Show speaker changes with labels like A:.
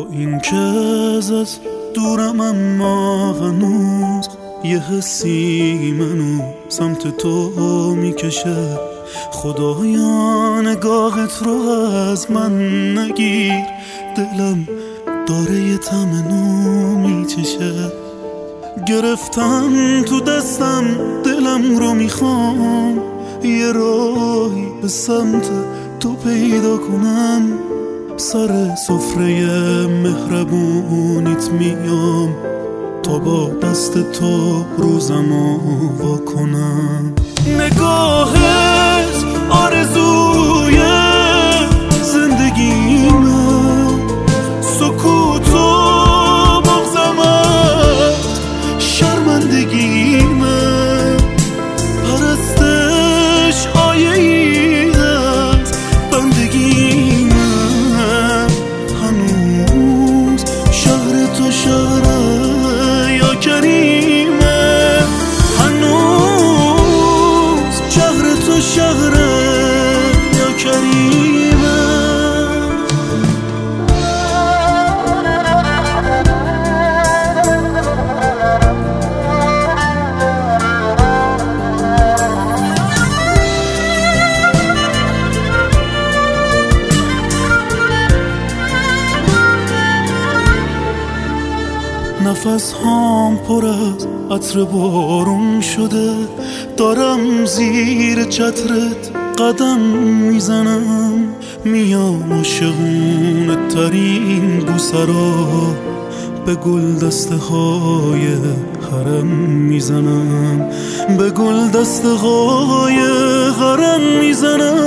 A: این که ازت دورم اما هنوز یه حسی منو سمت تو میکشه. خدایا نگاهت رو از من نگیر، دلم داره یه تمنو میچشه. گرفتم تو دستم دلم رو میخوام، یه راهی به سمت تو پیدا کنم. سر سفره مهربونیت میام تا با دست تو روزمو واکنم. نگاهت آرزوی زندگیمه، سکوت و بغضمت شرمندگیمه. پرستش آیه‌ای از بندگیمه. هنوز شهر تو شهره یا کریمه، هنوز شهر تو شهره یا کریمه. نفس هام پر از عطر بارون شده، دارم زیر چترت قدم میزنم. میام عاشقونه ترین بوسه را به گل دسته های حرم میزنم، به گل دسته های حرم میزنم.